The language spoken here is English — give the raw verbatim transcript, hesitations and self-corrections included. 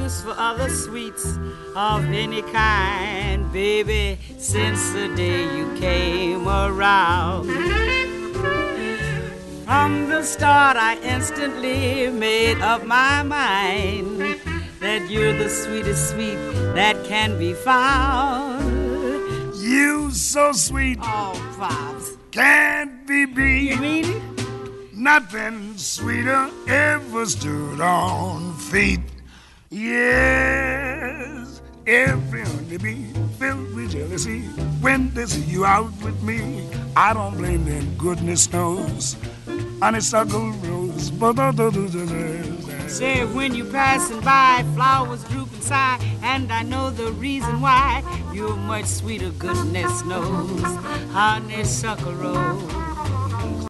use for other sweets of any kind, baby, since the day you came around. From the start I instantly made up my mind that you're the sweetest sweet that can be found. You so sweet. Oh, Pops. Can't be beat. You mean it? Nothing sweeter ever stood on feet. Yes, every honeybee filled with jealousy when they see you out with me. I don't blame them, goodness knows. Honeysuckle rose. Say when you passing by, flowers droop and sigh, and I know the reason why. You're much sweeter, goodness knows. Honeysuckle rose.